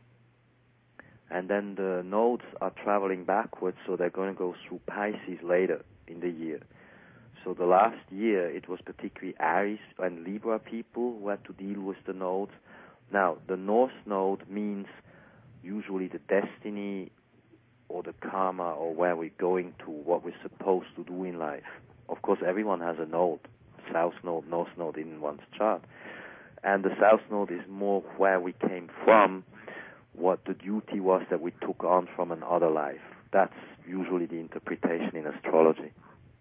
And then the nodes are traveling backwards, so they're going to go through Pisces later in the year. So the last year, it was particularly Aries and Libra people who had to deal with the nodes. Now, the North Node means usually the destiny or the karma or where we're going to, what we're supposed to do in life. Of course, everyone has a node. South Node, North Node in one's chart. And the South Node is more where we came from, what the duty was that we took on from another life. That's usually the interpretation in astrology.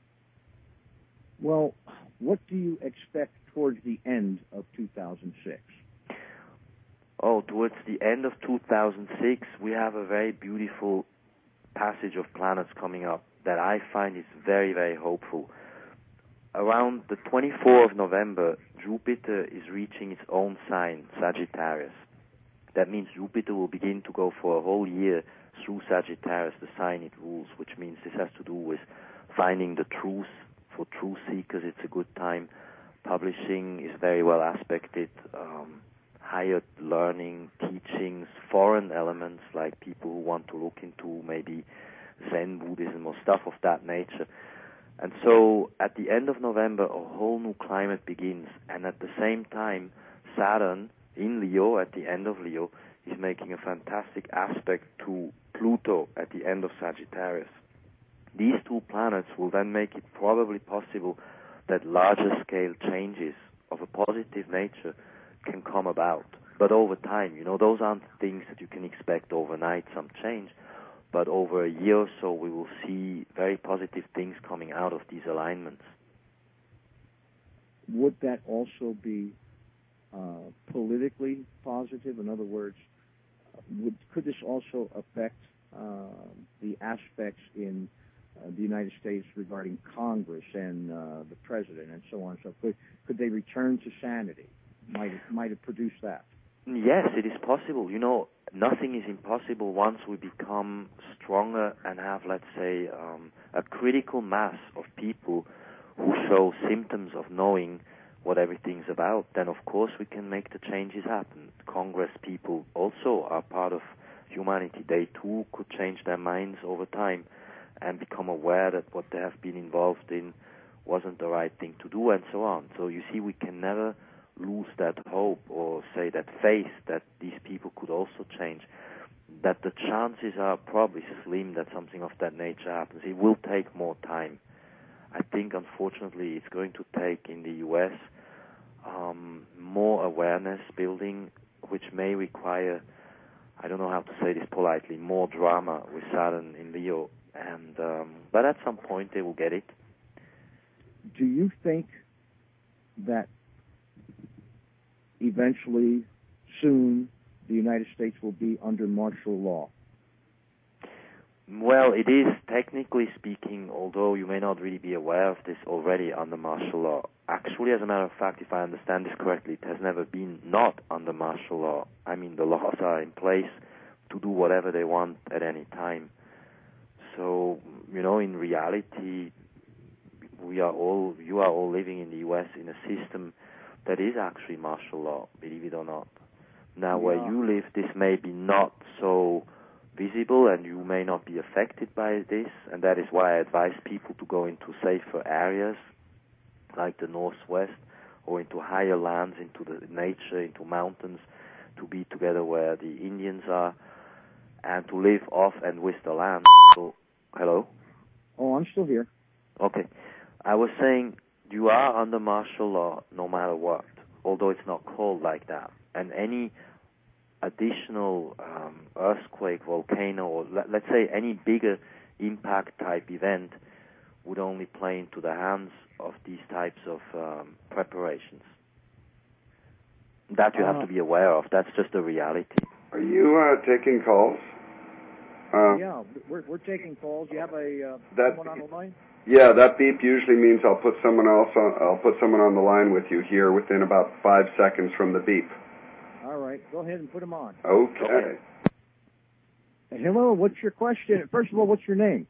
Well, what do you expect towards the end of two thousand six? Oh, towards the end of two thousand six, we have a very beautiful passage of planets coming up that I find is very, very hopeful. Around the twenty-fourth of November, Jupiter is reaching its own sign, Sagittarius. That means Jupiter will begin to go for a whole year through Sagittarius, the sign it rules, which means this has to do with finding the truth. For truth seekers, it's a good time. Publishing is very well aspected. Um, higher learning, teachings, foreign elements, like people who want to look into maybe Zen Buddhism or stuff of that nature. And so at the end of November, a whole new climate begins. And at the same time, Saturn in Leo, at the end of Leo, is is making a fantastic aspect to Pluto at the end of Sagittarius. These two planets will then make it probably possible that larger scale changes of a positive nature can come about. But over time, you know, those aren't things that you can expect overnight, some change. But over a year or so, we will see very positive things coming out of these alignments. Would that also be uh, politically positive? In other words, would, could this also affect uh, the aspects in uh, the United States regarding Congress and uh, the president and so on and so forth? Could, could they return to sanity? Might it, might it produce that? Yes, it is possible. You know, nothing is impossible once we become stronger and have, let's say, um, a critical mass of people who show symptoms of knowing what everything's about. Then, of course, we can make the changes happen. Congress people also are part of humanity. They, too, could change their minds over time and become aware that what they have been involved in wasn't the right thing to do, and so on. So, you see, we can never lose that hope or say that faith that these people could also change, that the chances are probably slim that something of that nature happens. It will take more time. I think, unfortunately, it's going to take in the U S um, more awareness building, which may require, I don't know how to say this politely, more drama with Saturn in Leo. And um, but at some point they will get it. Do you think that eventually, soon, the United States will be under martial law? Well, it is, technically speaking, although you may not really be aware of this, already under martial law. Actually, as a matter of fact, if I understand this correctly, it has never been not under martial law. I mean, the laws are in place to do whatever they want at any time. So, you know, in reality, we are all, you are all living in the U S in a system that is actually martial law, believe it or not. Now, yeah. where you live, this may be not so visible and you may not be affected by this, and that is why I advise people to go into safer areas like the Northwest or into higher lands, into the nature, into mountains, to be together where the Indians are and to live off and with the land. So, hello? Oh, I'm still here. Okay. I was saying you are under martial law no matter what, although it's not called like that. And any additional um, earthquake, volcano, or let, let's say any bigger impact type event would only play into the hands of these types of um, preparations. That you have uh, to be aware of. That's just the reality. Are you uh, taking calls? Uh, yeah, we're, we're taking calls. You have a uh, that, someone on the line? Yeah, that beep usually means I'll put someone else on, I'll put someone on the line with you here within about five seconds from the beep. All right, go ahead and put him on. Okay. Hello, what's your question? First of all, what's your name?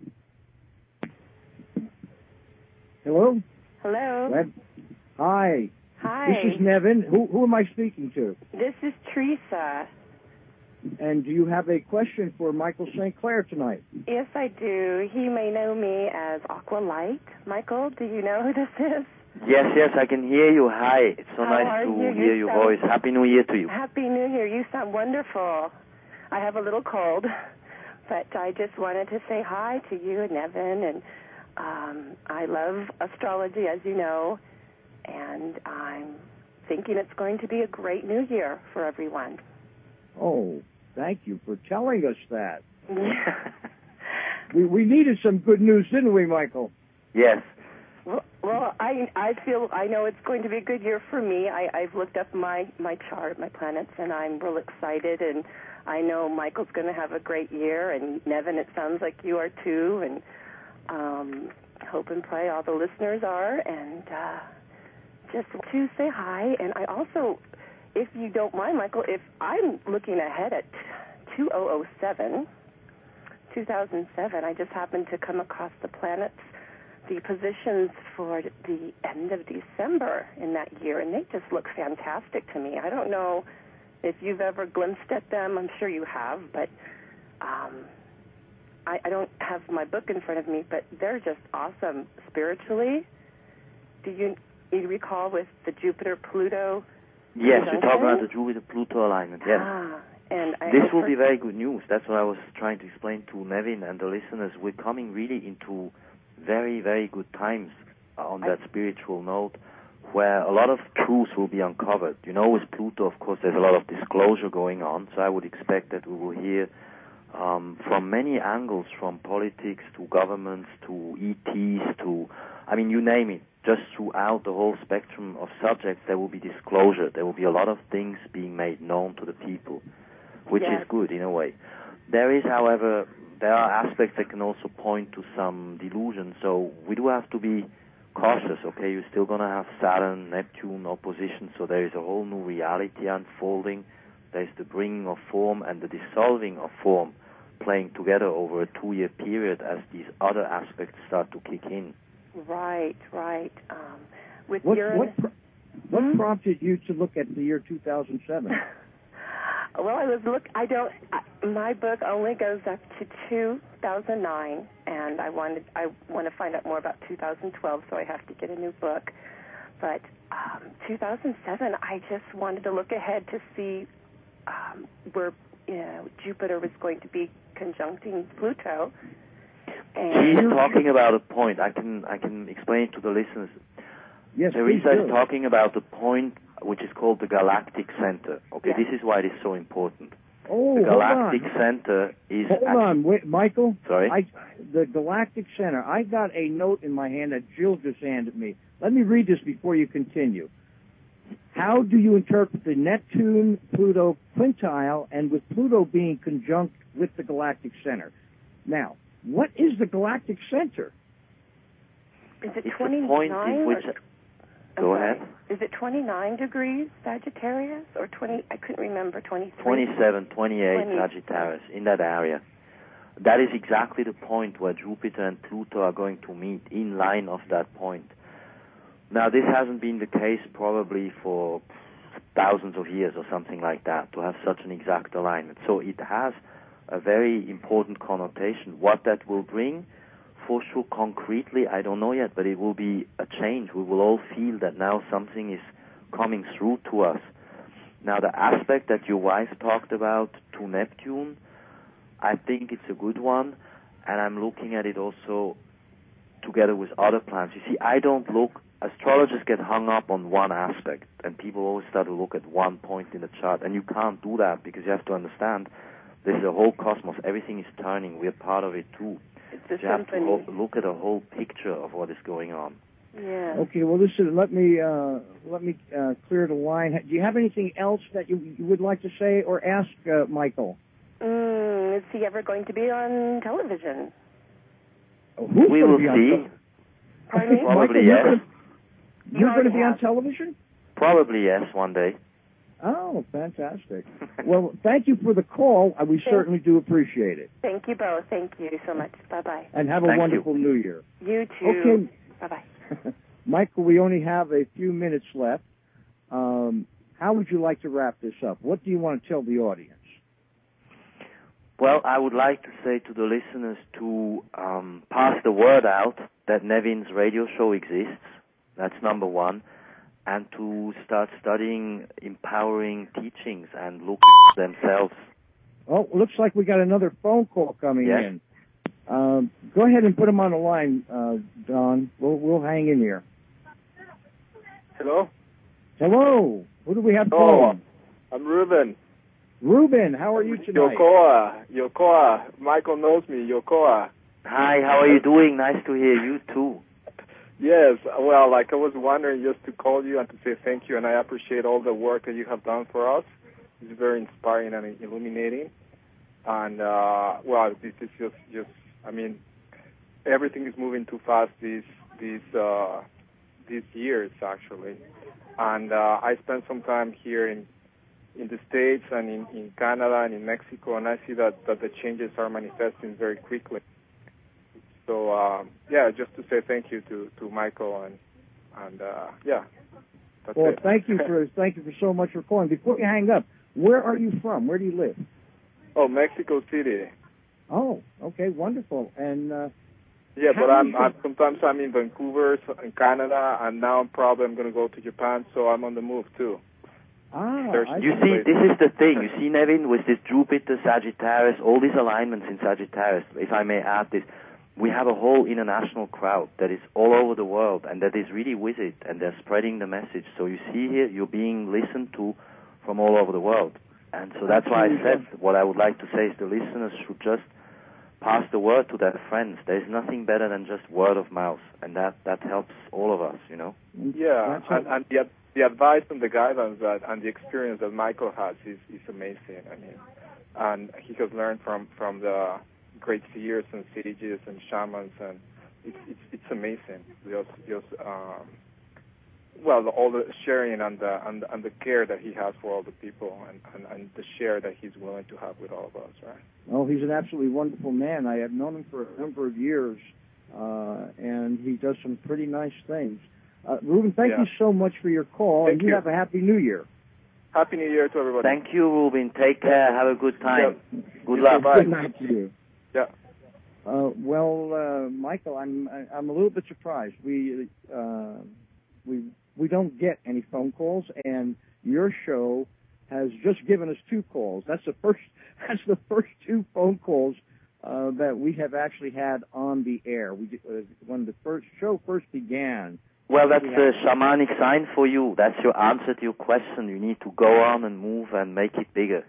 Hello? Hello. Glad. Hi. Hi. This is Nevin. Who, who am I speaking to? This is Teresa. And do you have a question for Michael Saint Clair tonight? Yes, I do. He may know me as Aqua Light. Michael, do you know who this is? Yes, yes, I can hear you. Hi. It's so How nice are to you? hear You your sound- voice. Happy New Year to you. Happy New Year. You sound wonderful. I have a little cold, but I just wanted to say hi to you and Nevin. And um, I love astrology, as you know, and I'm thinking it's going to be a great New Year for everyone. Oh, thank you for telling us that. Yeah. we we needed some good news, didn't we, Michael? Yes. Well, well, I I feel I know it's going to be a good year for me. I, I've looked up my, my chart, my planets, and I'm real excited. And I know Michael's going to have a great year, and Nevin, it sounds like you are too. And um, hope and pray all the listeners are. And uh, just to say hi. And I also, if you don't mind, Michael, if I'm looking ahead at two thousand seven, two thousand seven, I just happened to come across the planets, the positions for the end of December in that year, and they just look fantastic to me. I don't know if you've ever glimpsed at them. I'm sure you have, but um, I, I don't have my book in front of me, but they're just awesome spiritually. Do you, you recall with the Jupiter-Pluto Yes, conjunction? you're talking about the Jupiter-Pluto alignment, yes. Ah, And I this will be very good news. That's what I was trying to explain to Nevin and the listeners. We're coming really into very, very good times on that spiritual note, where a lot of truths will be uncovered. You know, with Pluto, of course, there's a lot of disclosure going on, so I would expect that we will hear um, from many angles, from politics to governments to E Ts to, I mean, you name it. Just throughout the whole spectrum of subjects, there will be disclosure. There will be a lot of things being made known to the people, which yes. is good in a way. There is, however, there are aspects that can also point to some delusion, so we do have to be cautious, okay? You're still going to have Saturn, Neptune opposition, so there is a whole new reality unfolding. There's the bringing of form and the dissolving of form playing together over a two-year period as these other aspects start to kick in. Right, right. Um, with what, Uranus... What, pr- what hmm? prompted you to look at the year two thousand seven? Well, I was look. I don't. I, my book only goes up to two thousand nine, and I wanted. I want to find out more about two thousand twelve, so I have to get a new book. But um, two thousand seven, I just wanted to look ahead to see um, where you know, Jupiter was going to be conjuncting Pluto. And She's talking about a point. I can I can explain it to the listeners. Yes, Teresa please is do. talking about a point which is called the galactic center. Okay, yes. this is why it is so important. Oh, The hold galactic on. center is... Hold actually, on, wait, Michael. Sorry? I, the Galactic Center. I got a note in my hand that Jill just handed me. Let me read this before you continue. How do you interpret the Neptune-Pluto quintile, and with Pluto being conjunct with the Galactic Center? Now, what is the Galactic Center? Is it it's twenty-nine? a point in which... Or, Go I'm sorry. ahead. Is it twenty-nine degrees Sagittarius or twenty? I couldn't remember. twenty-three. twenty-seven, twenty-eight twenty. Sagittarius, in that area. That is exactly the point where Jupiter and Pluto are going to meet, in line of that point. Now, this hasn't been the case probably for thousands of years or something like that, to have such an exact alignment. So it has a very important connotation. What that will bring, for sure, concretely, I don't know yet, but it will be a change. We will all feel that now something is coming through to us. Now, the aspect that your wife talked about to Neptune, I think it's a good one, and I'm looking at it also together with other planets. You see, I don't look, astrologers get hung up on one aspect, and people always start to look at one point in the chart, and you can't do that because you have to understand there's a whole cosmos. Everything is turning. We're part of it too. It's a You have to symphony. ho- look at a whole picture of what is going on. Yeah. Okay, well, listen, let me uh, let me uh, clear the line. Do you have anything else that you, you would like to say or ask uh, Michael? Mm, is he ever going to be on television? Oh, who's We going will to be on see. tel- Pardon me? Probably Michael, yes. You're going You to already be on have. television? Probably yes, one day. Oh, fantastic. Well, thank you for the call. Uh, We certainly do appreciate it. Thank you both. Thank you so much. Bye-bye. And have a Thank wonderful New Year. You too. Okay. Bye-bye. Michael, we only have a few minutes left. Um, how would you like to wrap this up? What do you want to tell the audience? Well, I would like to say to the listeners to um, pass the word out that Nevin's radio show exists. That's number one. And to start studying empowering teachings and looking at themselves. Oh, looks like we got another phone call coming Yes. in. Um, go ahead and put him on the line, uh, Don. We'll, we'll hang in here. Hello? Hello. Who do we have Oh, calling? I'm Ruben. Ruben, how are you tonight? Yokoa. Yokoa. Michael knows me. Yokoa. Hi, how are you doing? Nice to hear you too. Yes, well, like I was wondering just to call you and to say thank you, and I appreciate all the work that you have done for us. It's very inspiring and illuminating. And, uh, well, this is just, just, I mean, everything is moving too fast these, these, uh, these years, actually. And uh, I spent some time here in in the States and in, in Canada and in Mexico, and I see that, that the changes are manifesting very quickly. So, um, yeah, just to say thank you to, to Michael, and, and uh, yeah, that's Well, it. thank you for thank you for so much for calling. Before you hang up, where are you from? Where do you live? Oh, Mexico City. Oh, okay, wonderful. And uh, Yeah, how but I'm, is it- I'm sometimes I'm in Vancouver, so in Canada, and now I'm probably I'm going to go to Japan, so I'm on the move too. Ah, There's I You see. see, this is the thing. You see, Nevin, with this Jupiter, Sagittarius, all these alignments in Sagittarius, if I may add this, we have a whole international crowd that is all over the world and that is really with it, and they're spreading the message. So you see here, you're being listened to from all over the world. And so that's why I said what I would like to say is the listeners should just pass the word to their friends. There's nothing better than just word of mouth, and that, that helps all of us, you know. Yeah, and, and the, the advice and the guidance that, and the experience that Michael has is, is amazing. I mean, and he has learned from, from the great seers and sages and shamans, and it's it's, it's amazing. Just, just um, well, all the sharing and the, and, and the care that he has for all the people, and, and, and the share that he's willing to have with all of us, right? Oh, he's an absolutely wonderful man. I have known him for a number of years, uh, and he does some pretty nice things. Uh, Ruben, thank Yeah. you so much for your call, Thank and you, you. have a happy New Year. Happy New Year to everybody. Thank you, Ruben. Take care. Have a good time. Yeah. Good You luck. too. Bye. Good night to you. Yeah. Uh, well, uh, Michael, I'm I'm a little bit surprised. We uh, we we don't get any phone calls, and your show has just given us two calls. That's the first. That's the first two phone calls uh, that we have actually had on the air. We uh, when the first show first began. Well, that's we the had- shamanic sign for you. That's your answer to your question. You need to go on and move and make it bigger.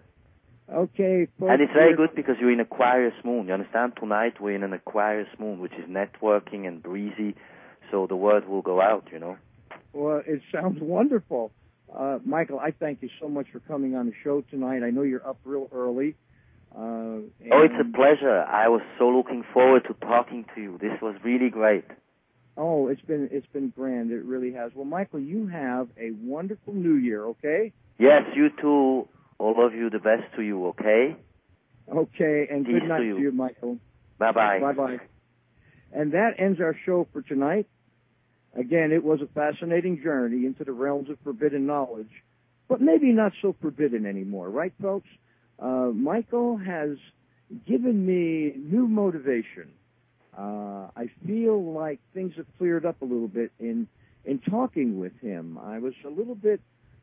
Okay, folks, And it's very we're- good because you're in Aquarius moon. You understand? Tonight we're in an Aquarius moon, which is networking and breezy. So the word will go out, you know. Well, it sounds wonderful. Uh, Michael, I thank you so much for coming on the show tonight. I know you're up real early. Uh, Oh, it's a and- pleasure. I was so looking forward to talking to you. This was really great. Oh, it's been it's been grand. It really has. Well, Michael, you have a wonderful New Year, okay? Yes, you too. All of you, the best to you, okay? Okay, and Peace good night to to you. you, Michael. Bye-bye. Bye-bye. And that ends our show for tonight. Again, it was a fascinating journey into the realms of forbidden knowledge, but maybe not so forbidden anymore, right, folks? Uh, Michael has given me new motivation. Uh, I feel like things have cleared up a little bit in in talking with him. I was a little bit,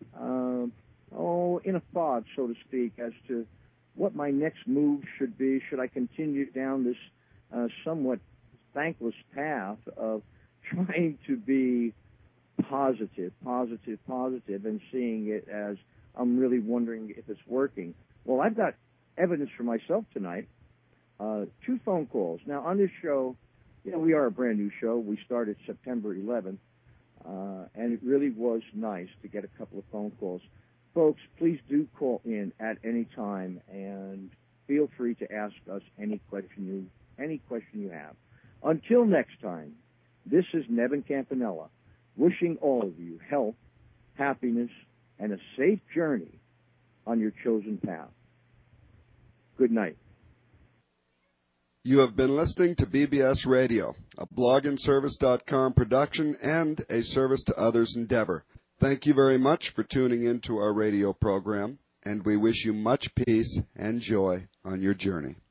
uh, oh, in a fog, so to speak, as to what my next move should be. Should I continue down this uh, somewhat thankless path of trying to be positive, positive, positive, and seeing it as I'm really wondering if it's working? Well, I've got evidence for myself tonight. Uh, two phone calls. Now, on this show, you know, we are a brand new show. We started September eleventh, uh, and it really was nice to get a couple of phone calls. Folks, please do call in at any time, and feel free to ask us any question you any question you have. Until next time, this is Nevin Campanella, wishing all of you health, happiness, and a safe journey on your chosen path. Good night. You have been listening to B B S Radio, a blog and service dot com production and a service to others endeavor. Thank you very much for tuning in to our radio program, and we wish you much peace and joy on your journey.